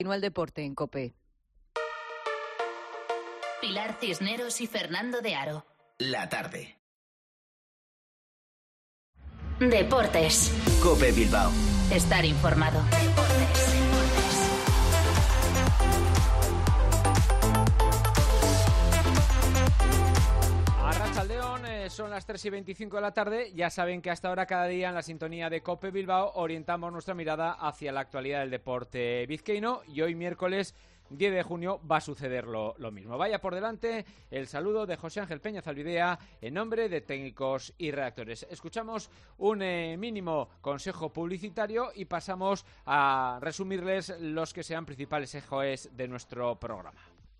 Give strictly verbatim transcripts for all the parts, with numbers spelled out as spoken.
Continúa el deporte en COPE. Pilar Cisneros y Fernando de Aro. La tarde. Deportes. COPE Bilbao. Estar informado. Deportes. Arratsaldeon, eh, son las tres y veinticinco de la tarde. Ya saben que hasta ahora cada día en la sintonía de COPE Bilbao orientamos nuestra mirada hacia la actualidad del deporte vizcaíno y hoy miércoles diez de junio va a suceder lo, lo mismo. Vaya por delante el saludo de José Ángel Peña Zalbidea en nombre de técnicos y redactores. Escuchamos un eh, mínimo consejo publicitario y pasamos a resumirles los que sean principales ejes de nuestro programa.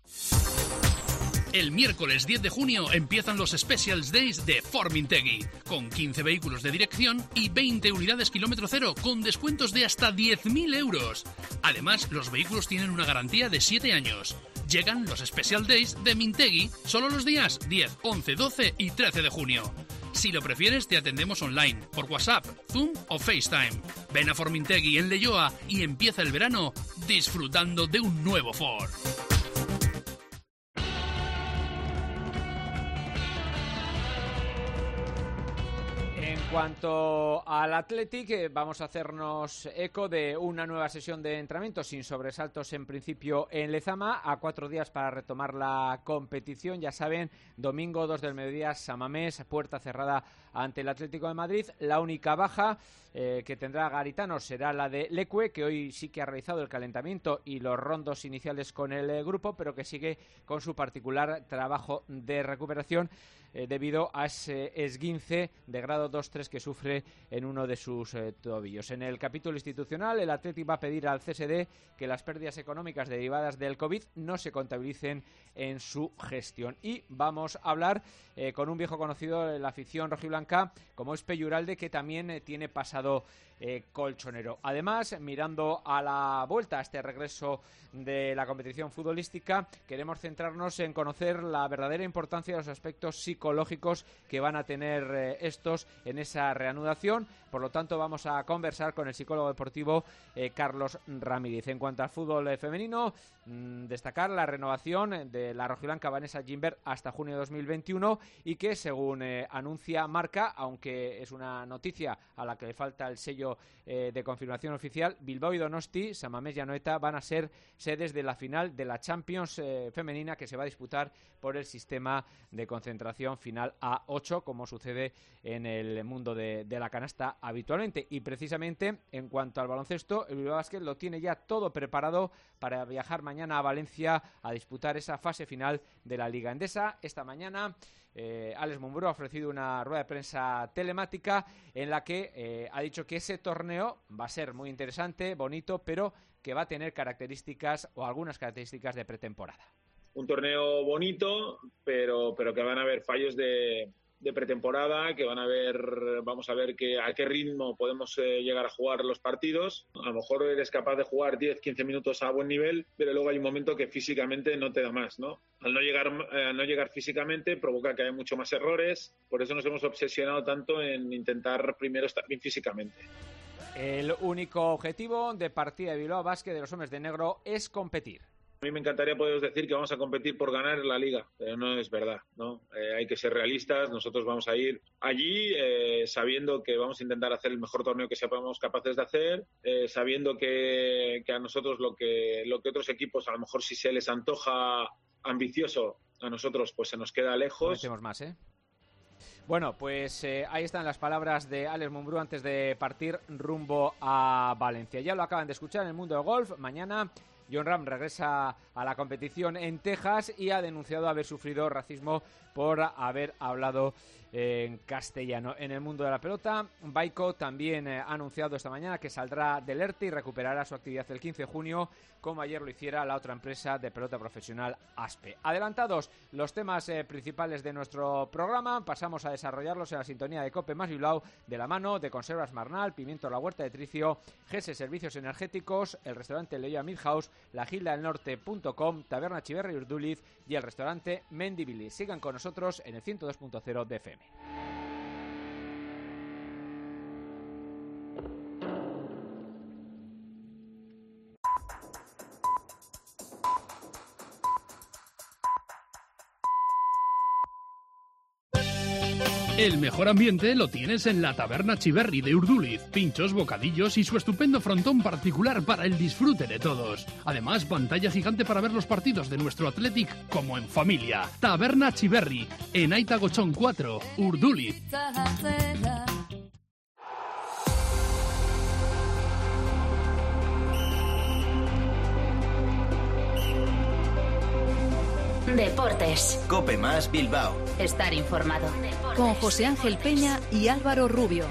El miércoles diez de junio empiezan los Specials Days de Formintegui, con quince vehículos de dirección y veinte unidades kilómetro cero con descuentos de hasta diez mil euros. Además, los vehículos tienen una garantía de siete años. Llegan los Special Days de Mintegui solo los días diez, once, doce y trece de junio. Si lo prefieres, te atendemos online, por WhatsApp, Zoom o FaceTime. Ven a Formintegui en Leioa y empieza el verano disfrutando de un nuevo Ford. En cuanto al Athletic, vamos a hacernos eco de una nueva sesión de entrenamiento sin sobresaltos en principio en Lezama, a cuatro días para retomar la competición. Ya saben, domingo dos del mediodía, Samamés, puerta cerrada ante el Atlético de Madrid. La única baja eh, que tendrá Garitano será la de Lecue, que hoy sí que ha realizado el calentamiento y los rondos iniciales con el eh, grupo, pero que sigue con su particular trabajo de recuperación eh, debido a ese esguince de grado dos tres que sufre en uno de sus eh, tobillos. En el capítulo institucional, el Athletic va a pedir al C S D que las pérdidas económicas derivadas del COVID no se contabilicen en su gestión. Y vamos a hablar eh, con un viejo conocido de la afición rojiblanca, como es Peyuralde, que también eh, tiene pasado eh, colchonero. Además, mirando a la vuelta, a este regreso de la competición futbolística, queremos centrarnos en conocer la verdadera importancia de los aspectos psicológicos que van a tener eh, estos en esa reanudación. Por lo tanto, vamos a conversar con el psicólogo deportivo eh, Carlos Ramírez. En cuanto al fútbol eh, femenino, mmm, destacar la renovación de la rojiblanca Vanessa Gimberg hasta junio de dos mil veintiuno y que, según eh, anuncia Marca, aunque es una noticia a la que le falta el sello eh, de confirmación oficial, Bilbao y Donosti, Samamés y Anoeta van a ser sedes de la final de la Champions eh, femenina, que se va a disputar por el sistema de concentración final A ocho, como sucede en el mundo de, de la canasta habitualmente. Y precisamente en cuanto al baloncesto, el Bilbao Basket lo tiene ya todo preparado para viajar mañana a Valencia a disputar esa fase final de la Liga Endesa. Esta mañana eh, Alex Mumbrú ha ofrecido una rueda de prensa telemática en la que eh, ha dicho que ese torneo va a ser muy interesante, bonito, pero que va a tener características o algunas características de pretemporada. Un torneo bonito, pero, pero que van a haber fallos de, de pretemporada, que van a ver, vamos a ver que, a qué ritmo podemos eh, llegar a jugar los partidos. A lo mejor eres capaz de jugar diez, quince minutos a buen nivel, pero luego hay un momento que físicamente no te da más, ¿no? Al no llegar, eh, al no llegar físicamente provoca que haya mucho más errores, por eso nos hemos obsesionado tanto en intentar primero estar bien físicamente. El único objetivo de partida de Bilbao Basket de los hombres de negro es competir. A mí me encantaría poderos decir que vamos a competir por ganar la Liga, pero no es verdad, ¿no? Eh, hay que ser realistas. Nosotros vamos a ir allí eh, sabiendo que vamos a intentar hacer el mejor torneo que seamos capaces de hacer, eh, sabiendo que, que a nosotros lo que, lo que otros equipos, a lo mejor si se les antoja ambicioso, a nosotros pues se nos queda lejos. No metemos más, ¿eh? Bueno, pues eh, ahí están las palabras de Alex Mumbrú antes de partir rumbo a Valencia. Ya lo acaban de escuchar en el mundo del golf. Mañana Jon Rahm regresa a la competición en Texas y ha denunciado haber sufrido racismo por haber hablado en castellano. En el mundo de la pelota, Baiko también ha anunciado esta mañana que saldrá del ERTE y recuperará su actividad el quince de junio, como ayer lo hiciera la otra empresa de pelota profesional, ASPE. Adelantados los temas eh, principales de nuestro programa, pasamos a desarrollarlos en la sintonía de COPE más Bilbao, de la mano de Conservas Marnal, Pimiento La Huerta de Tricio, G S Servicios Energéticos, el restaurante Leia Milhouse, la gilda del norte punto com, Taberna Chiverri Urduliz y el restaurante Mendibili. Sigan con nosotros en el ciento dos punto cero de F M. El mejor ambiente lo tienes en la Taberna Chiverri de Urduliz. Pinchos, bocadillos y su estupendo frontón particular para el disfrute de todos. Además, pantalla gigante para ver los partidos de nuestro Athletic como en familia. Taberna Chiverri, en Aitagochón cuatro, Urduliz. Deportes. Cope Más Bilbao. Estar informado. Con José Ángel Peña y Álvaro Rubio.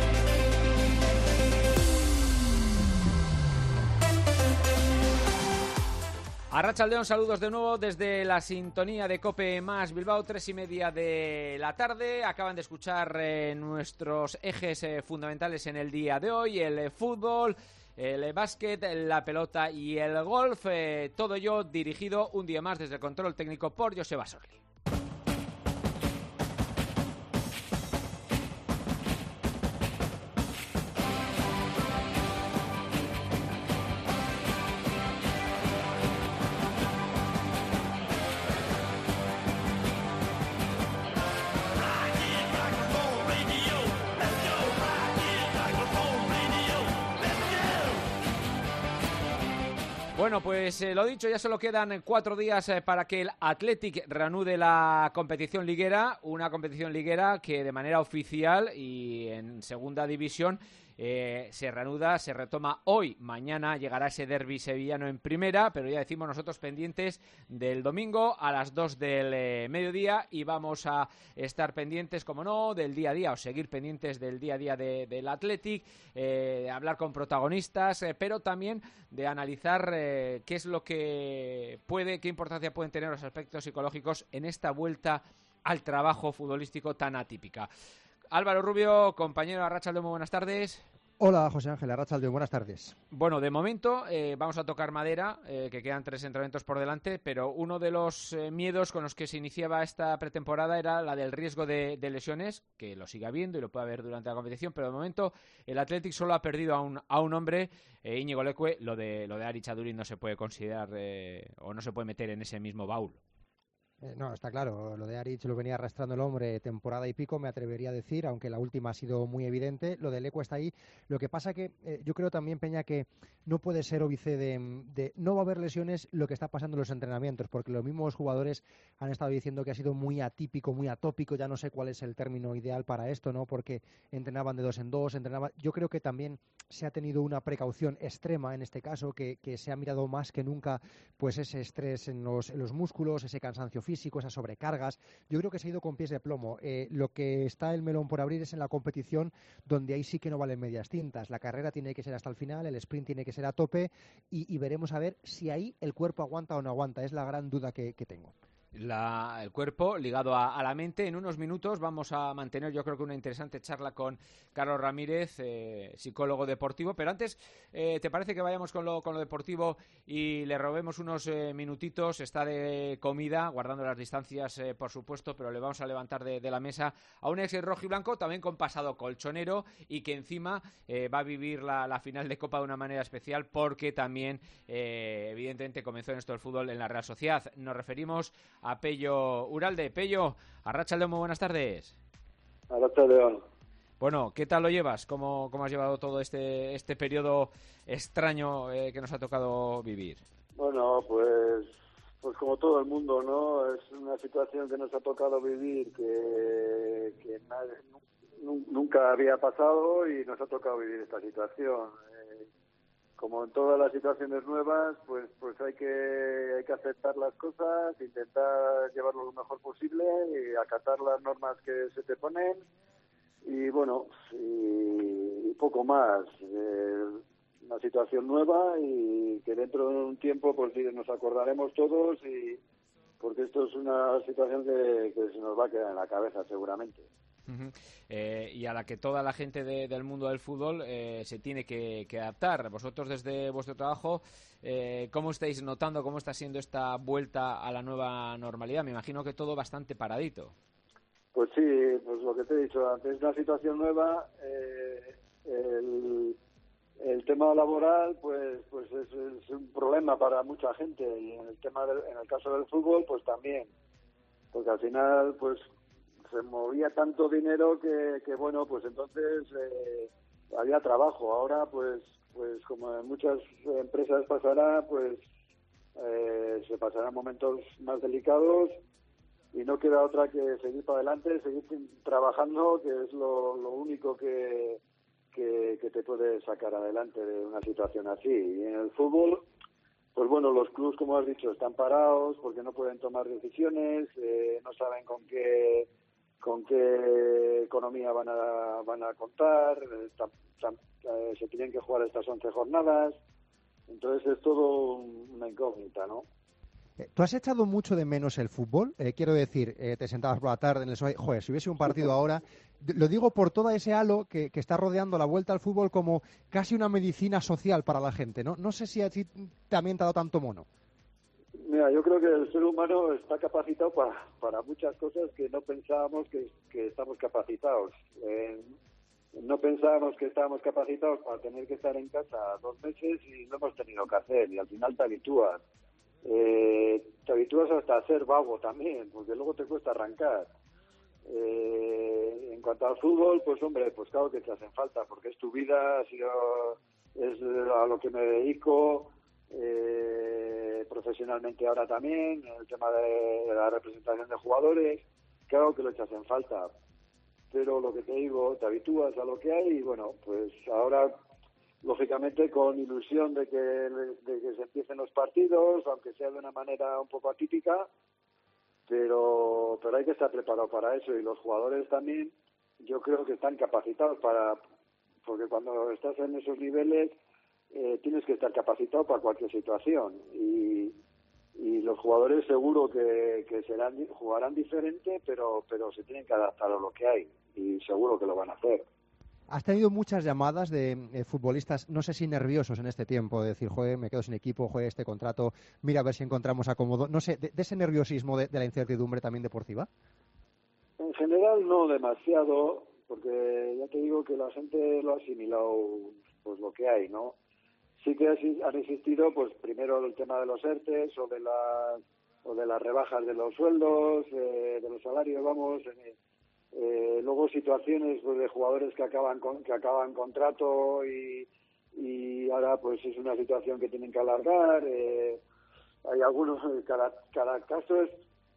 Arratsaldeon, saludos de nuevo desde la sintonía de Cope Más Bilbao, tres y media de la tarde. Acaban de escuchar eh, nuestros ejes eh, fundamentales en el día de hoy: el eh, fútbol, el eh, básquet, la pelota y el golf. Eh, todo ello dirigido un día más desde el control técnico por Joseba Sorli. Bueno, pues eh, lo dicho, ya solo quedan cuatro días eh, para que el Athletic reanude la competición liguera, una competición liguera que de manera oficial y en segunda división eh, se reanuda, se retoma hoy. Mañana llegará ese derbi sevillano en primera, pero ya decimos nosotros pendientes del domingo a las dos del eh, mediodía, y vamos a estar pendientes, como no, del día a día, o seguir pendientes del día a día de, del Athletic, eh, de hablar con protagonistas, eh, pero también de analizar eh, qué es lo que puede, qué importancia pueden tener los aspectos psicológicos en esta vuelta al trabajo futbolístico tan atípica. Álvaro Rubio, compañero Arratsaldeon, muy buenas tardes. Hola, José Ángel Arratsaldeon, buenas tardes. Bueno, de momento eh, vamos a tocar madera, eh, que quedan tres entrenamientos por delante, pero uno de los eh, miedos con los que se iniciaba esta pretemporada era la del riesgo de, de lesiones, que lo sigue habiendo y lo puede haber durante la competición, pero de momento el Athletic solo ha perdido a un, a un hombre, eh, Íñigo Leque. Lo de, lo de Aritz Aduriz no se puede considerar eh, o no se puede meter en ese mismo baúl. Eh, no, está claro, lo de Aritz lo venía arrastrando el hombre temporada y pico, me atrevería a decir, aunque la última ha sido muy evidente. Lo de Leque está ahí. Lo que pasa que eh, yo creo también, Peña, que no puede ser óbice de, de no va a haber lesiones lo que está pasando en los entrenamientos, porque los mismos jugadores han estado diciendo que ha sido muy atípico, muy atópico, ya no sé cuál es el término ideal para esto, ¿no? Porque entrenaban de dos en dos, entrenaban. Yo creo que también se ha tenido una precaución extrema en este caso, que, que se ha mirado más que nunca pues ese estrés en los, en los músculos, ese cansancio físico, físico, esas sobrecargas. Yo creo que se ha ido con pies de plomo. Eh, lo que está el melón por abrir es en la competición, donde ahí sí que no valen medias tintas. La carrera tiene que ser hasta el final, el sprint tiene que ser a tope, y, y veremos a ver si ahí el cuerpo aguanta o no aguanta. Es la gran duda que, que tengo. La, el cuerpo ligado a, a la mente. En unos minutos vamos a mantener, yo creo que una interesante charla con Carlos Ramírez, eh, psicólogo deportivo, pero antes, eh, ¿te parece que vayamos con lo, con lo deportivo y le robemos unos eh, minutitos? Está de comida, guardando las distancias, eh, por supuesto, pero le vamos a levantar de, de la mesa a un ex rojo y blanco, también con pasado colchonero, y que encima eh, va a vivir la, la final de Copa de una manera especial, porque también eh, evidentemente comenzó en esto del fútbol en la Real Sociedad. Nos referimos a Pello Uralde. Pello, Arratsaldeon, muy buenas tardes. Arratsaldeon. Bueno, ¿qué tal lo llevas? ¿Cómo, cómo has llevado todo este este periodo extraño eh, que nos ha tocado vivir? Bueno, pues pues como todo el mundo, ¿no? Es una situación que nos ha tocado vivir que, que nadie, nunca había pasado, y nos ha tocado vivir esta situación. Eh, Como en todas las situaciones nuevas, pues pues hay que hay que aceptar las cosas, intentar llevarlo lo mejor posible y acatar las normas que se te ponen, y bueno, y, y poco más. Eh, una situación nueva, y que dentro de un tiempo pues nos acordaremos todos, y porque esto es una situación que, que se nos va a quedar en la cabeza seguramente. Uh-huh. Eh, y a la que toda la gente de, del mundo del fútbol eh, se tiene que, que adaptar. Vosotros, desde vuestro trabajo, eh, ¿cómo estáis notando, cómo está siendo esta vuelta a la nueva normalidad? Me imagino que todo bastante paradito. Pues sí, pues lo que te he dicho antes, es una situación nueva. Eh, el, el tema laboral pues pues es, es un problema para mucha gente, y en el tema del, en el caso del fútbol pues también, porque al final pues se movía tanto dinero que, que bueno, pues entonces eh, había trabajo. Ahora, pues, pues como en muchas empresas pasará, pues eh, se pasarán momentos más delicados y no queda otra que seguir para adelante, seguir trabajando, que es lo, lo único que, que, que te puede sacar adelante de una situación así. Y en el fútbol, pues bueno, los clubes, como has dicho, están parados porque no pueden tomar decisiones, eh, no saben con qué con qué economía van a van a contar, eh, tam, tam, eh, se tienen que jugar estas once jornadas, entonces es todo una incógnita, ¿no? ¿Tú has echado mucho de menos el fútbol? Eh, quiero decir, eh, te sentabas por la tarde en el sofá, joder, si hubiese un partido ahora, lo digo por todo ese halo que, que está rodeando la vuelta al fútbol como casi una medicina social para la gente, ¿no? No sé si a ti también te ha dado tanto mono. Mira, yo creo que el ser humano está capacitado para, para muchas cosas que no pensábamos que, que estamos capacitados. Eh, no pensábamos que estábamos capacitados para tener que estar en casa dos meses y lo hemos tenido que hacer y al final te habitúas. Eh, te habitúas hasta a ser vago también, porque luego te cuesta arrancar. Eh, en cuanto al fútbol, pues hombre, pues claro que te hacen falta, porque es tu vida, ha sido, es a lo que me dedico, eh, profesionalmente ahora también, el tema de, de la representación de jugadores, claro que lo echas en falta, pero lo que te digo, te habitúas a lo que hay y bueno, pues ahora lógicamente con ilusión de que, de que se empiecen los partidos, aunque sea de una manera un poco atípica, pero pero hay que estar preparado para eso y los jugadores también yo creo que están capacitados para, porque cuando estás en esos niveles eh, tienes que estar capacitado para cualquier situación y, y los jugadores seguro que, que serán jugarán diferente, pero pero se tienen que adaptar a lo que hay y seguro que lo van a hacer. Has tenido muchas llamadas de eh, futbolistas, no sé si nerviosos en este tiempo, de decir, joder, me quedo sin equipo, joder, este contrato, mira a ver si encontramos acomodo. No sé, de, de ese nerviosismo de, de la incertidumbre también deportiva. En general no demasiado, porque ya te digo que la gente lo ha asimilado pues lo que hay, ¿no? Sí que han existido, pues primero el tema de los ERTES o de las, o de las rebajas de los sueldos, eh, de los salarios, vamos... Eh, Eh, luego situaciones pues, de jugadores que acaban con, que acaban contrato y, y ahora pues es una situación que tienen que alargar. Eh, hay algunos, cada, cada caso es,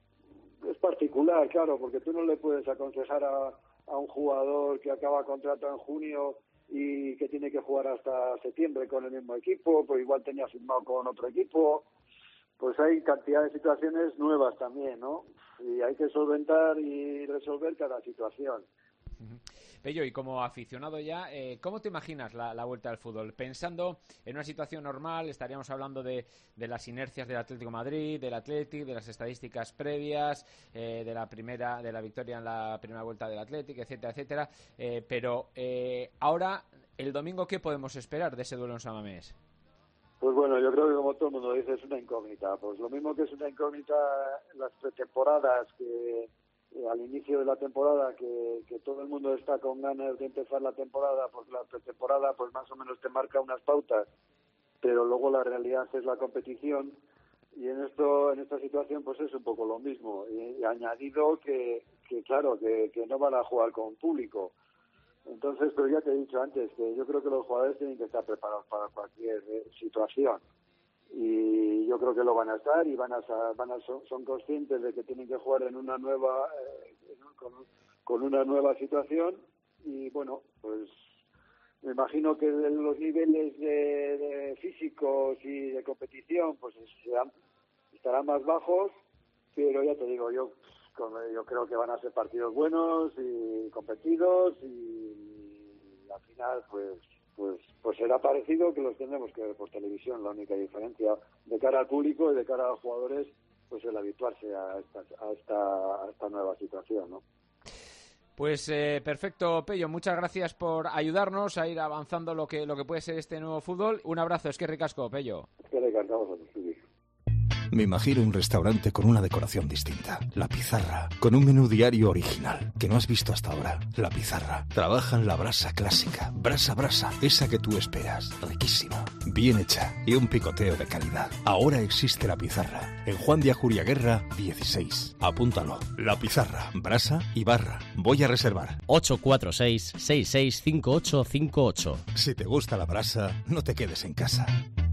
es particular, claro, porque tú no le puedes aconsejar a, a un jugador que acaba contrato en junio y que tiene que jugar hasta septiembre con el mismo equipo, pues igual tenía firmado con otro equipo. Pues hay cantidad de situaciones nuevas también, ¿no? Y hay que solventar y resolver cada situación. Pello, y como aficionado ya, eh, ¿cómo te imaginas la, la vuelta al fútbol? Pensando en una situación normal, estaríamos hablando de, de las inercias del Atlético de Madrid, del Athletic, de las estadísticas previas, eh, de la primera, de la victoria en la primera vuelta del Athletic, etcétera, etcétera. Eh, pero eh, ahora, el domingo, ¿qué podemos esperar de ese duelo en San Mamés? Pues bueno, yo creo que como todo el mundo dice, es una incógnita. Pues lo mismo que es una incógnita las pretemporadas, que eh, al inicio de la temporada, que, que todo el mundo está con ganas de empezar la temporada, porque la pretemporada pues más o menos te marca unas pautas, pero luego la realidad es la competición. Y en esto, en esta situación pues es un poco lo mismo. Y, y añadido que, que claro, que, que no van a jugar con público. Entonces, pero ya te he dicho antes que yo creo que los jugadores tienen que estar preparados para cualquier eh, situación y yo creo que lo van a estar y van a, van a son, son conscientes de que tienen que jugar en una nueva eh, con, con una nueva situación y bueno, pues me imagino que los niveles de, de físicos y de competición pues serán, estarán más bajos, pero ya te digo yo yo creo que van a ser partidos buenos y competidos y al final pues pues pues será parecido que los tendremos que ver por televisión. La única diferencia de cara al público y de cara a los jugadores pues el habituarse a esta a esta, a esta nueva situación, ¿no? Pues eh, perfecto, Pello, muchas gracias por ayudarnos a ir avanzando lo que lo que puede ser este nuevo fútbol. Un abrazo, es que ricasco, Pello. Es que ricasco, vamos a Me imagino un restaurante con una decoración distinta. La Pizarra, con un menú diario original, que no has visto hasta ahora. La Pizarra. Trabajan la brasa clásica. Brasa brasa, esa que tú esperas. Riquísima, bien hecha y un picoteo de calidad. Ahora existe La Pizarra. En Juan de Ajuriaguerra, dieciséis. Apúntalo. La Pizarra, brasa y barra. Voy a reservar. ocho cuatro seis, seis seis cinco ocho cinco ocho. Si te gusta la brasa, no te quedes en casa.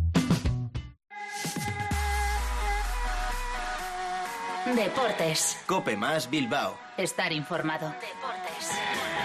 Deportes. Cope más Bilbao. Estar informado. Deportes.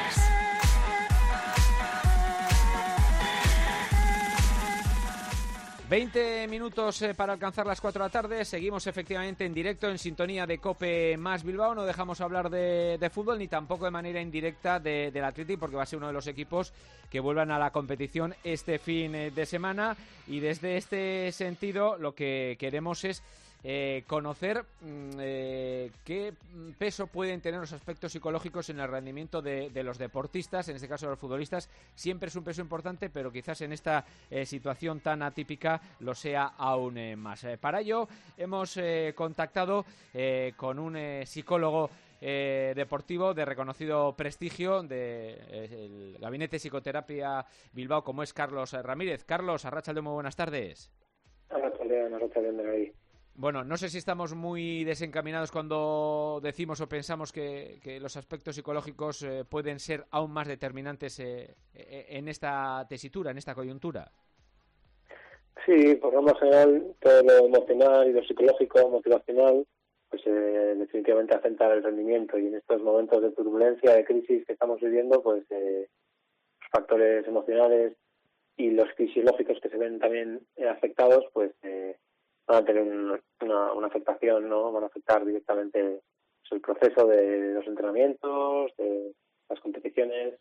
veinte minutos eh, para alcanzar las cuatro de la tarde. Seguimos efectivamente en directo, en sintonía de Cope más Bilbao. No dejamos hablar de, de fútbol, ni tampoco de manera indirecta de, del Athletic, porque va a ser uno de los equipos que vuelvan a la competición este fin de semana. Y desde este sentido lo que queremos es Eh, conocer eh, qué peso pueden tener los aspectos psicológicos en el rendimiento de, de los deportistas, en este caso de los futbolistas. Siempre es un peso importante, pero quizás en esta eh, situación tan atípica lo sea aún eh, más. Eh, para ello hemos eh, contactado eh, con un eh, psicólogo Eh, deportivo de reconocido prestigio del de, Gabinete de Psicoterapia Bilbao, como es Carlos Ramírez. Carlos, arratsaldeon, muy buenas tardes. Arratsaldeon, arratsaldeon de ahí. Bueno, no sé si estamos muy desencaminados cuando decimos o pensamos que, que los aspectos psicológicos eh, pueden ser aún más determinantes eh, en esta tesitura, en esta coyuntura. Sí, por lo más general, todo lo emocional y lo psicológico, motivacional, pues eh, definitivamente afecta el rendimiento, y en estos momentos de turbulencia, de crisis que estamos viviendo, pues eh, los factores emocionales y los fisiológicos que se ven también eh, afectados, pues eh, van a tener un, una, una afectación, ¿no? Van a afectar directamente pues, el proceso de los entrenamientos, de las competiciones.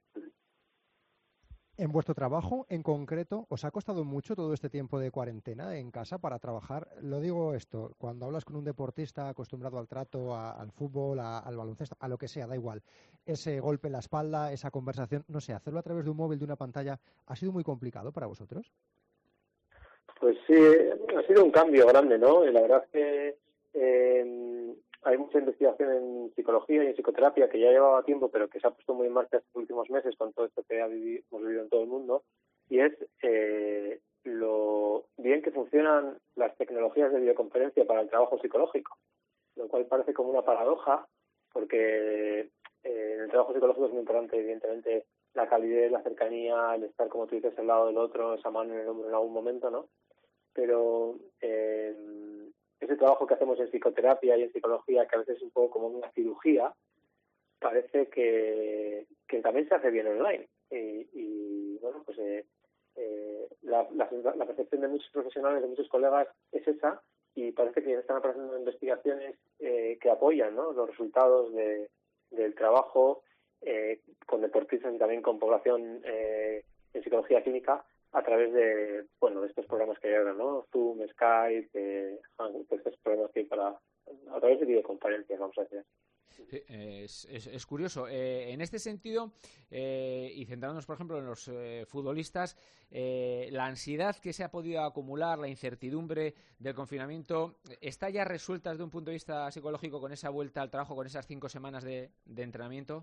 En vuestro trabajo, en concreto, ¿os ha costado mucho todo este tiempo de cuarentena en casa para trabajar? Lo digo esto, cuando hablas con un deportista acostumbrado al trato, a, al fútbol, a, al baloncesto, a lo que sea, da igual, ese golpe en la espalda, esa conversación, no sé, hacerlo a través de un móvil, de una pantalla, ¿ha sido muy complicado para vosotros? Pues sí, ha sido un cambio grande, ¿no? Y la verdad es que eh, hay mucha investigación en psicología y en psicoterapia que ya llevaba tiempo, pero que se ha puesto muy en marcha estos últimos meses con todo esto que ha vivido, hemos vivido en todo el mundo, y es eh, lo bien que funcionan las tecnologías de videoconferencia para el trabajo psicológico, lo cual parece como una paradoja, porque eh, en el trabajo psicológico es muy importante, evidentemente, la calidez, la cercanía, el estar, como tú dices, al lado del otro, esa mano en el hombro en algún momento, ¿no? Pero eh, ese trabajo que hacemos en psicoterapia y en psicología, que a veces es un poco como una cirugía, parece que, que también se hace bien online. Y, y bueno, pues eh, eh, la, la, la percepción de muchos profesionales, de muchos colegas, es esa, y parece que están apareciendo investigaciones eh, que apoyan, ¿no?, los resultados de, del trabajo eh, con deportistas y también con población eh, en psicología clínica, a través de, bueno, de estos programas que hay ahora, ¿no? Zoom, Skype, eh, estos programas que hay para, a través de videoconferencias, vamos a decir. Sí, es, es, es curioso. Eh, en este sentido, eh, y centrándonos, por ejemplo, en los eh, futbolistas, eh, la ansiedad que se ha podido acumular, la incertidumbre del confinamiento, ¿está ya resuelta desde un punto de vista psicológico con esa vuelta al trabajo, con esas cinco semanas de, de entrenamiento?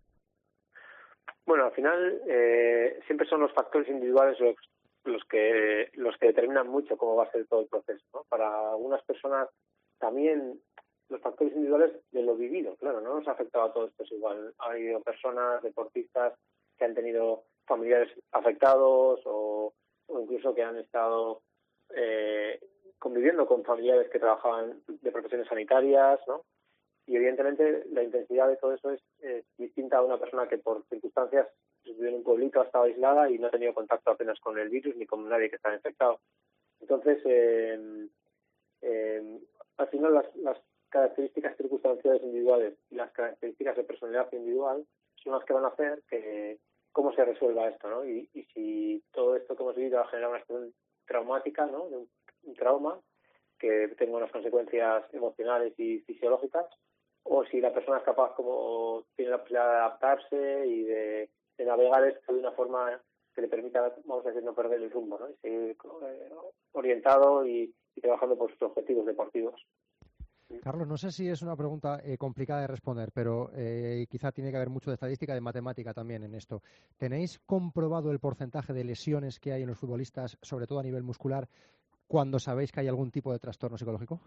Bueno, al final eh, siempre son los factores individuales los, los que los que determinan mucho cómo va a ser todo el proceso, ¿no? Para algunas personas también los factores individuales de lo vivido, claro, no nos ha afectado a todos esto igual. Ha habido personas, deportistas, que han tenido familiares afectados o, o incluso que han estado eh, conviviendo con familiares que trabajaban de profesiones sanitarias, ¿no? Y evidentemente la intensidad de todo eso es, es distinta a una persona que por circunstancias vive en un pueblito, ha estado aislada y no ha tenido contacto apenas con el virus ni con nadie que está infectado. Entonces, eh, eh, al final las, las características circunstanciales individuales y las características de personalidad individual son las que van a hacer que cómo se resuelva esto, ¿no? Y, y si todo esto que hemos vivido va a generar una situación traumática, ¿no?, de un, un trauma que tenga unas consecuencias emocionales y fisiológicas, o si la persona es capaz, como tiene la posibilidad de adaptarse y de, de navegar esto de una forma que le permita, vamos a decir, no perder el rumbo, ¿no? Y seguir eh, orientado y, y trabajando por sus objetivos deportivos. Carlos, no sé si es una pregunta eh, complicada de responder, pero eh, quizá tiene que haber mucho de estadística y de matemática también en esto. ¿Tenéis comprobado el porcentaje de lesiones que hay en los futbolistas, sobre todo a nivel muscular, cuando sabéis que hay algún tipo de trastorno psicológico?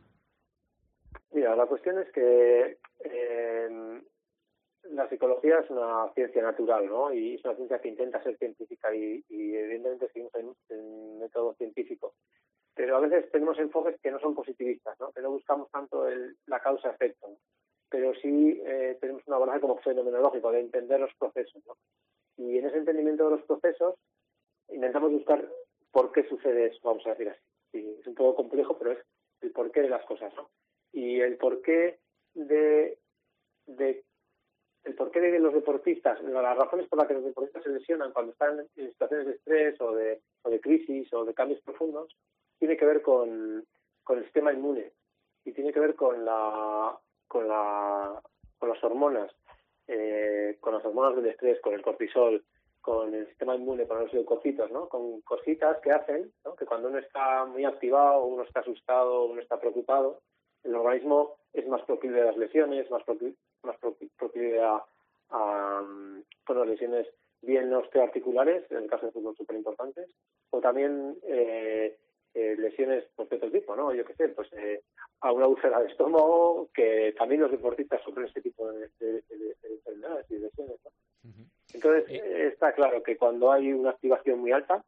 Mira, la cuestión es que eh, la psicología es una ciencia natural, ¿no? Y es una ciencia que intenta ser científica y, y evidentemente seguimos en, en método científico. Pero a veces tenemos enfoques que no son positivistas, ¿no? Que no buscamos tanto el, la causa-efecto, ¿no? Pero sí eh, tenemos un abordaje como fenomenológico, de entender los procesos, ¿no? Y en ese entendimiento de los procesos intentamos buscar por qué sucede eso, vamos a decir así. Sí, es un poco complejo, pero es el porqué de las cosas, ¿no? Y el porqué de, de el porqué de los deportistas, las razones por las que los deportistas se lesionan cuando están en situaciones de estrés o de, o de crisis o de cambios profundos, tiene que ver con, con el sistema inmune y tiene que ver con la con la con las hormonas, eh, con las hormonas del estrés, con el cortisol, con el sistema inmune, con los leucocitos, ¿no? Con cositas que hacen, ¿no? Que cuando uno está muy activado, uno está asustado, uno está preocupado, el organismo es más proclive a las lesiones, más proclive, más proclive a, a bueno, lesiones bien osteoarticulares, en el caso de fútbol súper importantes, o también eh, eh, lesiones pues, de otro tipo, ¿no? Yo qué sé, pues eh, a una úlcera de estómago, que también los deportistas sufren este tipo de, de, de, de enfermedades y lesiones, ¿no? Uh-huh. Entonces, eh, está claro que cuando hay una activación muy alta,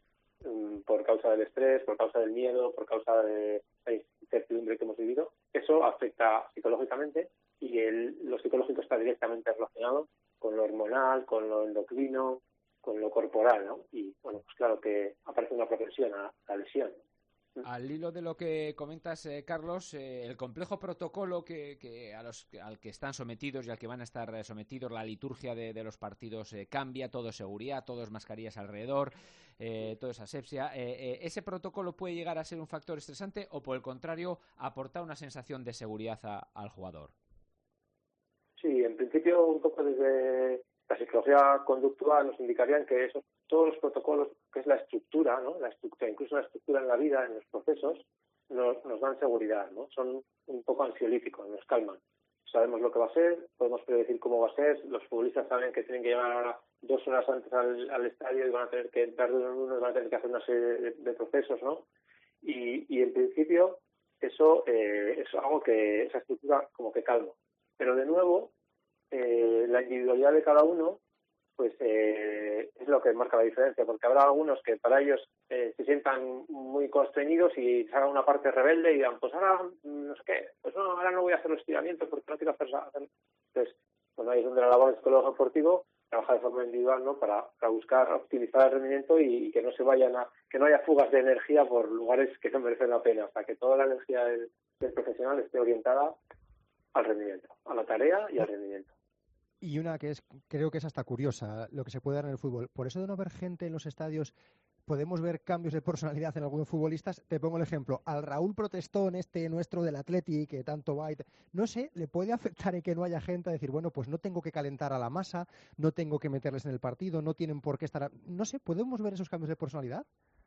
um, por causa del estrés, por causa del miedo, por causa de la incertidumbre que hemos vivido, eso afecta psicológicamente y el, lo psicológico está directamente relacionado con lo hormonal, con lo endocrino, con lo corporal, ¿no? Y, bueno, pues claro que aparece una propensión a la lesión. Al hilo de lo que comentas, eh, Carlos, eh, el complejo protocolo que, que a los, al que están sometidos y al que van a estar eh, sometidos, la liturgia de, de los partidos eh, cambia, todo es seguridad, todo es mascarillas alrededor, eh, todo es asepsia. Eh, eh, ¿Ese protocolo puede llegar a ser un factor estresante o, por el contrario, aportar una sensación de seguridad a, al jugador? Sí, en principio, un poco desde la psicología conductual nos indicarían que esos, todos los protocolos, que es la estructura, ¿no? La estructura, incluso la estructura en la vida, en los procesos, nos, nos dan seguridad, ¿no? Son un poco ansiolíticos, nos calman. Sabemos lo que va a ser, podemos predecir cómo va a ser, los futbolistas saben que tienen que llegar ahora dos horas antes al, al estadio y van a tener que entrar de uno en uno y van a tener que hacer una serie de, de procesos, ¿no? Y, y en principio eso eh, es algo que, esa estructura como que calma. Pero de nuevo, eh, la individualidad de cada uno pues eh, es lo que marca la diferencia, porque habrá algunos que para ellos eh, se sientan muy constreñidos y se hagan una parte rebelde y digan, pues ahora no sé qué, pues no, ahora no voy a hacer los estiramientos porque no quiero hacer... Entonces, bueno, ahí es donde la labor del psicólogo deportivo trabaja de forma individual, ¿no? Para, para buscar optimizar el rendimiento y, y que no se vayan a, que no haya fugas de energía por lugares que no merecen la pena, hasta que toda la energía del, del profesional esté orientada al rendimiento, a la tarea y al rendimiento. Y una que es, creo que es hasta curiosa, lo que se puede dar en el fútbol. Por eso de no ver gente en los estadios, podemos ver cambios de personalidad en algunos futbolistas. Te pongo el ejemplo, al Raúl Protestón, este nuestro del Atleti, que tanto va, y te... no sé, ¿le puede afectar en que no haya gente a decir, bueno, pues no tengo que calentar a la masa, no tengo que meterles en el partido, no tienen por qué estar... A... No sé, ¿podemos ver esos cambios de personalidad?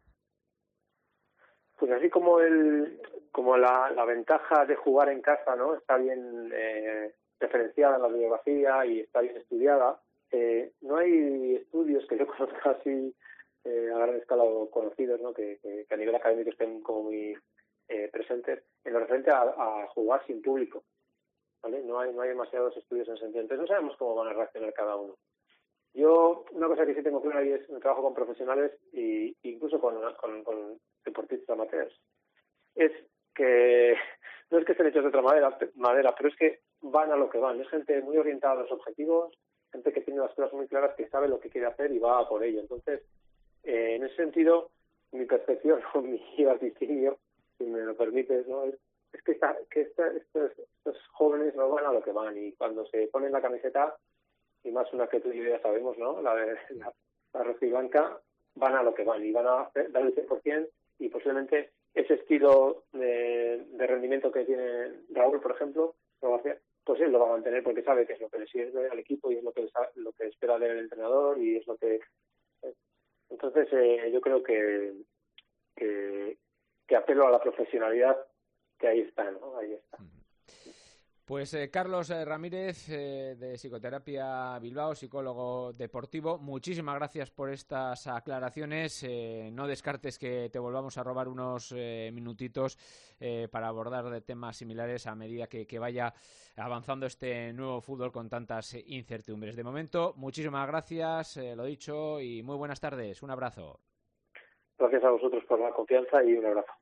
Pues así como el como la, la ventaja de jugar en casa, ¿no? Está bien eh, referenciada en la bibliografía y está bien estudiada. Eh, no hay estudios que yo conozca así eh, a gran escala o conocidos, ¿no? Que, que, que a nivel académico estén como muy eh, presentes en lo referente a, a jugar sin público, ¿vale? No hay no hay demasiados estudios en ese sentido. Entonces no sabemos cómo van a reaccionar cada uno. Yo, una cosa que sí tengo clara y es un trabajo con profesionales e incluso con, con, con deportistas amateurs, es que no es que estén hechos de otra madera, madera, pero es que van a lo que van. Es gente muy orientada a los objetivos, gente que tiene las cosas muy claras, que sabe lo que quiere hacer y va a por ello. Entonces, eh, en ese sentido, mi percepción o mi vaticinio, si me lo permites, ¿no? es, es que, esta, que esta, estos, estos jóvenes no van a lo que van y cuando se ponen la camiseta, y más una que tú y yo ya sabemos, ¿no? La de la, la roja y blanca, van a lo que van y van a hacer, dar el cien por ciento y posiblemente ese estilo de, de rendimiento que tiene Raúl, por ejemplo, pues él lo va a mantener porque sabe que es lo que le sirve al equipo y es lo que lo que espera del entrenador y es lo que... Entonces, eh, yo creo que, que que apelo a la profesionalidad, que ahí está, ¿no? Ahí está. Pues eh, Carlos eh, Ramírez, eh, de Psicoterapia Bilbao, psicólogo deportivo, muchísimas gracias por estas aclaraciones. Eh, no descartes que te volvamos a robar unos eh, minutitos eh, para abordar de temas similares a medida que, que vaya avanzando este nuevo fútbol con tantas incertidumbres. De momento, muchísimas gracias, eh, lo dicho, y muy buenas tardes. Un abrazo. Gracias a vosotros por la confianza y un abrazo.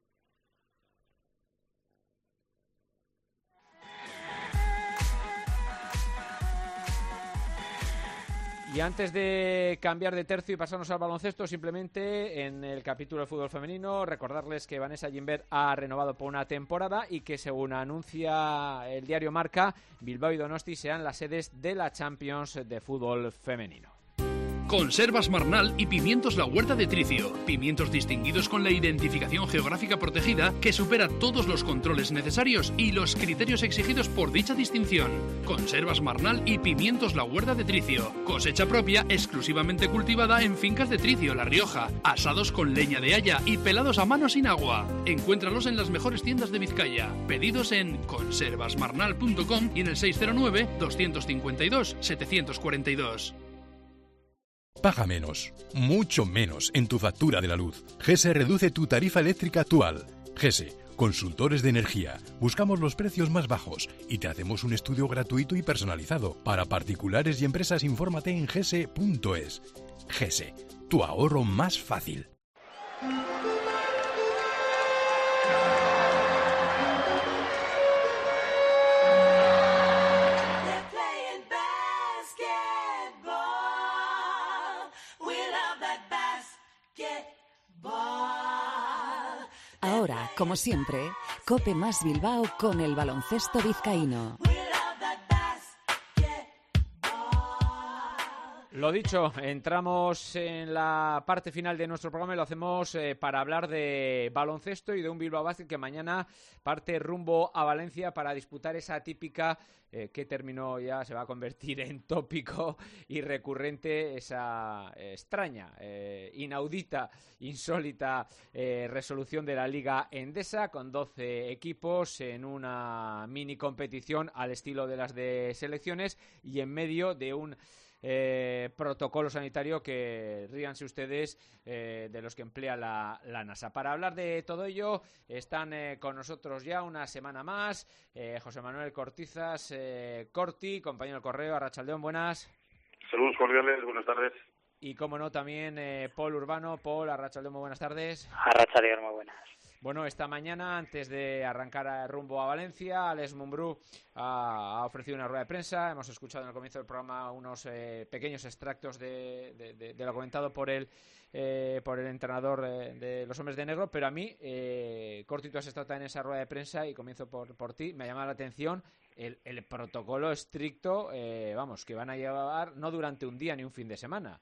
Y antes de cambiar de tercio y pasarnos al baloncesto, simplemente en el capítulo de fútbol femenino, recordarles que Vanessa Ginbert ha renovado por una temporada y que, según anuncia el diario Marca, Bilbao y Donosti serán las sedes de la Champions de fútbol femenino. Conservas Marnal y Pimientos La Huerta de Tricio. Pimientos distinguidos con la identificación geográfica protegida que supera todos los controles necesarios y los criterios exigidos por dicha distinción. Conservas Marnal y Pimientos La Huerta de Tricio. Cosecha propia exclusivamente cultivada en fincas de Tricio, La Rioja. Asados con leña de haya y pelados a mano sin agua. Encuéntralos en las mejores tiendas de Vizcaya. Pedidos en conservas marnal punto com y en el seis cero nueve, dos cinco dos, siete cuatro dos. Paga menos, mucho menos en tu factura de la luz. GESE reduce tu tarifa eléctrica actual. GESE, consultores de energía. Buscamos los precios más bajos y te hacemos un estudio gratuito y personalizado. Para particulares y empresas, infórmate en gese punto es. GESE, tu ahorro más fácil. Ahora, como siempre, COPE más Bilbao con el baloncesto vizcaíno. Lo dicho, entramos en la parte final de nuestro programa y lo hacemos eh, para hablar de baloncesto y de un Bilbao Basket que mañana parte rumbo a Valencia para disputar esa típica eh, que terminó ya, se va a convertir en tópico y recurrente, esa eh, extraña, eh, inaudita, insólita eh, resolución de la Liga Endesa con doce equipos en una mini competición al estilo de las de selecciones y en medio de un Eh, protocolo sanitario que ríanse ustedes eh, de los que emplea la, la NASA. Para hablar de todo ello están eh, con nosotros ya una semana más eh, José Manuel Cortizas, eh, Corti, compañero del Correo, Arratsaldeon, buenas. Saludos cordiales, buenas tardes. Y como no también eh, Paul Urbano. Paul, Arratsaldeon, muy buenas tardes. Arratsaldeon, muy buenas. Bueno, esta mañana, antes de arrancar a rumbo a Valencia, Alex Mumbrú ha, ha ofrecido una rueda de prensa. Hemos escuchado en el comienzo del programa unos eh, pequeños extractos de, de, de, de lo comentado por el, eh, por el entrenador eh, de los Hombres de Negro, pero a mí, eh, Corti, tú has estado en esa rueda de prensa y comienzo por, por ti. Me ha llamado la atención el, el protocolo estricto, eh, vamos, que van a llevar no durante un día ni un fin de semana,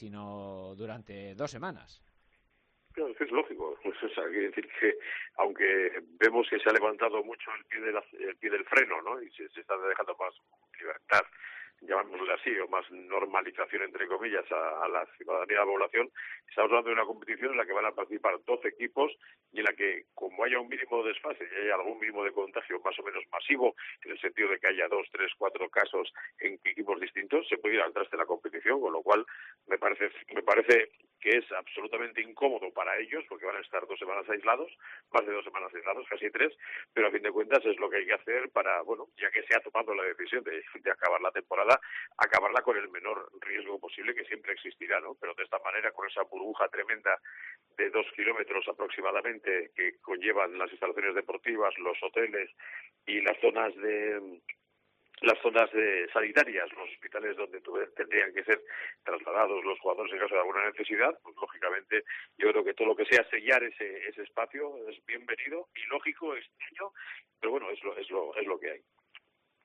sino durante dos semanas. Claro, es que es lógico, pues, o sea, quiere decir que aunque vemos que se ha levantado mucho el pie, de la, el pie del freno, ¿no? Y se, se está dejando más libertad, llamámoslo así, o más normalización, entre comillas, a, a la ciudadanía de la población, estamos hablando de una competición en la que van a participar doce equipos y en la que, como haya un mínimo de desfase y haya algún mínimo de contagio más o menos masivo, en el sentido de que haya dos, tres, cuatro casos en equipos distintos, se puede ir al traste de la competición, con lo cual me parece, me parece que es absolutamente incómodo para ellos, porque van a estar dos semanas aislados, más de dos semanas aislados, casi tres, pero a fin de cuentas es lo que hay que hacer para, bueno, ya que se ha tomado la decisión de, de acabar la temporada, acabarla con el menor riesgo posible, que siempre existirá, ¿no? Pero de esta manera, con esa burbuja tremenda de dos kilómetros aproximadamente que conllevan las instalaciones deportivas, los hoteles y las zonas de las zonas de sanitarias, los hospitales donde tendrían que ser trasladados los jugadores en caso de alguna necesidad, pues lógicamente yo creo que todo lo que sea sellar ese ese espacio es bienvenido y lógico, extraño, pero bueno, es lo es lo es lo que hay.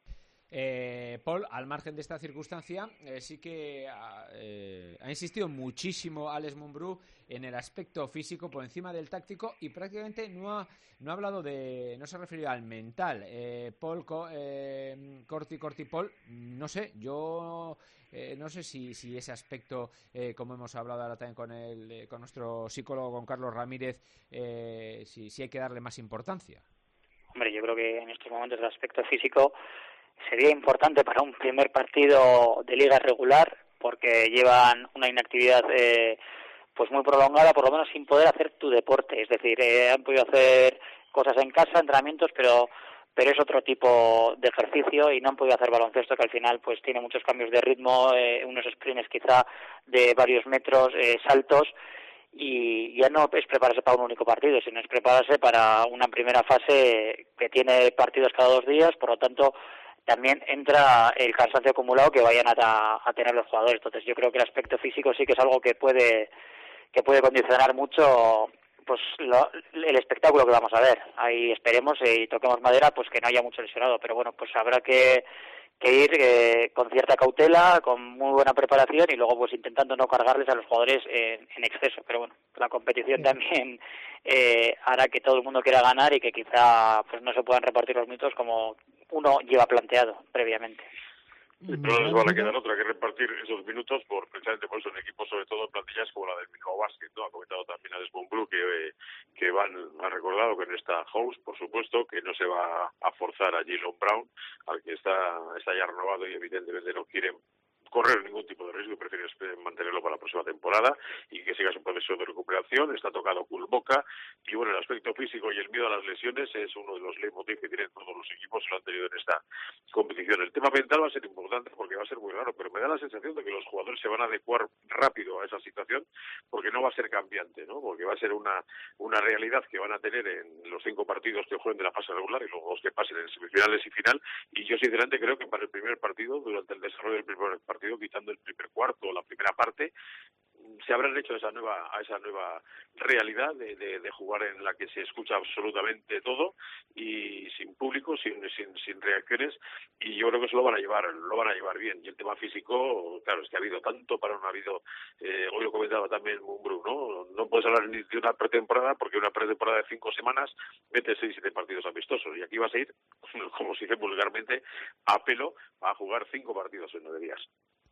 Eh, Paul, al margen de esta circunstancia, eh, sí que ha, eh, ha insistido muchísimo Alex Mumbrú en el aspecto físico por encima del táctico y prácticamente no ha, no ha hablado de, no se ha referido al mental. Eh, Paul, co, eh, Corti, Corti, Paul, no sé, yo eh, no sé si, si ese aspecto, eh, como hemos hablado ahora también con, el, eh, con nuestro psicólogo, con Carlos Ramírez, eh, si, si hay que darle más importancia. Hombre, yo creo que en estos momentos el aspecto físico sería importante para un primer partido de liga regular, porque llevan una inactividad eh, pues muy prolongada, por lo menos sin poder hacer tu deporte. Es decir, eh, han podido hacer cosas en casa, entrenamientos, pero pero es otro tipo de ejercicio y no han podido hacer baloncesto, que al final pues tiene muchos cambios de ritmo, eh, unos sprints quizá de varios metros, eh, saltos, y ya no es prepararse para un único partido, sino es prepararse para una primera fase que tiene partidos cada dos días, por lo tanto también entra el cansancio acumulado que vayan a, a tener los jugadores. Entonces yo creo que el aspecto físico sí que es algo que puede que puede condicionar mucho pues lo, el espectáculo que vamos a ver. Ahí esperemos y toquemos madera pues que no haya mucho lesionado, pero bueno, pues habrá que que ir eh, con cierta cautela, con muy buena preparación y luego pues intentando no cargarles a los jugadores en, en exceso. Pero bueno, la competición también eh, hará que todo el mundo quiera ganar y que quizá pues no se puedan repartir los minutos como uno lleva planteado previamente. Sí, pero no les van a quedar otra que repartir esos minutos por precisamente por eso en equipos, sobre todo en plantillas como la del Bilbao Basket, ¿no? Ha comentado también Alex Mumbrú que, eh, que van, ha recordado que en esta house, por supuesto, que no se va a forzar a Jalen Brown, al que está, está ya renovado y evidentemente no quieren correr ningún tipo de riesgo y prefiere mantenerlo para la próxima temporada y que siga su proceso de recuperación. Está tocado Kulboka y bueno, el aspecto físico y el miedo a las lesiones es uno de los leitmotiv que tienen todos los equipos, lo han tenido en esta competición. El tema mental va a ser importante porque va a ser muy raro, pero me da la sensación de que los jugadores se van a adecuar rápido a esa situación porque no va a ser cambiante, ¿no? Porque va a ser una una realidad que van a tener en los cinco partidos que jueguen de la fase regular y luego los que pasen en semifinales y final, y yo sinceramente creo que para el primer partido, durante el desarrollo del primer partido, quitando el primer cuarto o la primera parte, se habrán hecho a esa nueva a esa nueva realidad de, de, de jugar en la que se escucha absolutamente todo y sin público, sin, sin sin reacciones, y yo creo que eso lo van a llevar lo van a llevar bien. Y el tema físico, claro, es que ha habido tanto para no ha habido eh, hoy lo comentaba también Mumbrú, no no puedes hablar ni de una pretemporada porque una pretemporada de cinco semanas mete seis siete partidos amistosos y aquí vas a ir, como se dice vulgarmente, a pelo a jugar cinco partidos en nueve días.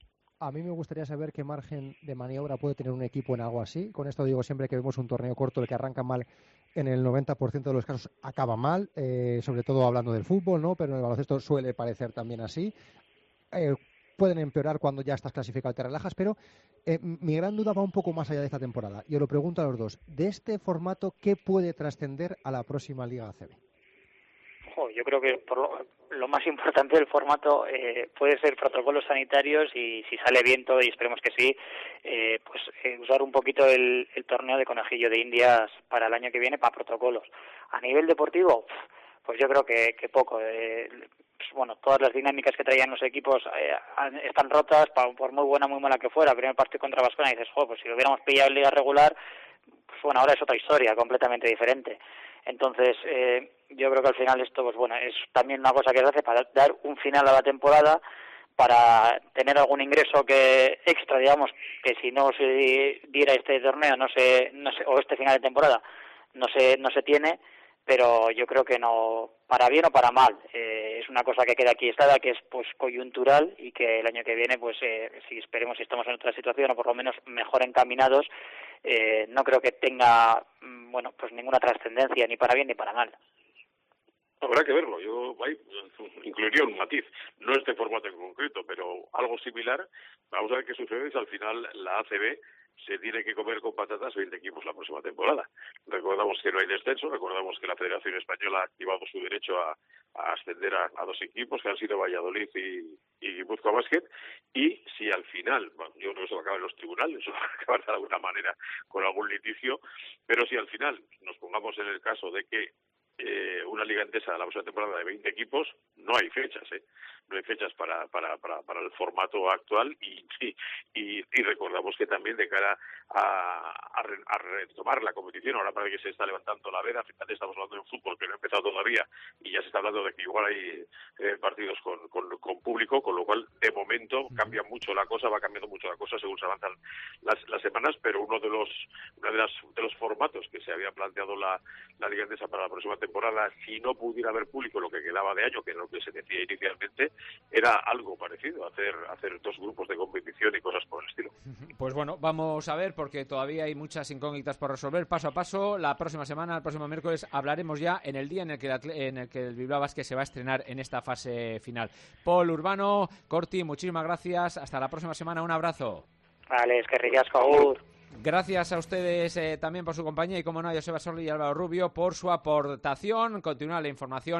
A mí me gustaría saber qué margen de maniobra puede tener un equipo en algo así. Con esto digo, siempre que vemos un torneo corto, el que arranca mal, en el noventa por ciento de los casos acaba mal, eh, sobre todo hablando del fútbol, ¿no? Pero en el baloncesto suele parecer también así. Eh, pueden empeorar cuando ya estás clasificado y te relajas, pero eh, mi gran duda va un poco más allá de esta temporada. Yo lo pregunto a los dos. De este formato, ¿qué puede trascender a la próxima Liga A C B? Yo creo que por lo, lo más importante del formato eh, puede ser protocolos sanitarios y si sale bien todo, y esperemos que sí, eh, pues eh, usar un poquito el, el torneo de conejillo de indias para el año que viene para protocolos. A nivel deportivo, pues yo creo que, que poco. Eh, pues bueno, todas las dinámicas que traían los equipos eh, están rotas, por muy buena muy mala que fuera. Primer partido contra Baskonia y dices, jo, pues si lo hubiéramos pillado en liga regular, pues bueno, ahora es otra historia completamente diferente. Entonces, eh, yo creo que al final esto, pues bueno, es también una cosa que se hace para dar un final a la temporada, para tener algún ingreso que extra, digamos, que si no se diera este torneo, no se, no se, o este final de temporada, no se, no se tiene, pero yo creo que no, para bien o para mal, eh, es una cosa que queda aquí estada, que es pues coyuntural y que el año que viene, pues eh, si esperemos si estamos en otra situación o por lo menos mejor encaminados, eh, no creo que tenga, bueno, pues ninguna trascendencia ni para bien ni para mal. Habrá que verlo. Yo ahí incluiría un matiz, no este formato en concreto, pero algo similar. Vamos a ver qué sucede si al final la A C B se tiene que comer con patatas veinte equipos la próxima temporada. Recordamos que no hay descenso, recordamos que la Federación Española ha activado su derecho a, a ascender a, a dos equipos, que han sido Valladolid y, y Guipúzcoa Basket, y si al final, bueno, yo creo que eso va a acabar en los tribunales, eso va a acabar de alguna manera con algún litigio, pero si al final nos pongamos en el caso de que Eh, una liga entesa la próxima temporada de veinte equipos, no hay fechas, ¿eh? No hay fechas para para para, para el formato actual y, y y recordamos que también de cara a, a, re, a retomar la competición, ahora parece que se está levantando la veda, fíjate, estamos hablando de un fútbol que no ha empezado todavía todavía, y ya se está hablando de que igual hay eh, partidos con, con, con público, con lo cual de momento cambia mucho la cosa, va cambiando mucho la cosa según se avanzan las, las semanas, pero uno de los una de, las, de los formatos que se había planteado la, la Liga Endesa para la próxima temporada, si no pudiera haber público lo que quedaba de año, que era lo que se decía inicialmente, era algo parecido, hacer, hacer dos grupos de competición y cosas por el estilo. Pues bueno, vamos a ver, porque todavía hay muchas incógnitas por resolver paso a paso. La próxima semana, el próximo miércoles, hablaremos ya en el día en el que el, en el, que el Bilbao Basket se va a estrenar en esta fase final. Paul Urbano, Corti, muchísimas gracias. Hasta la próxima semana. Un abrazo. Vale, es que ricasco, agur. Gracias a ustedes eh, también por su compañía y, como no, a Joseba Sorli y Álvaro Rubio por su aportación. Continúa la información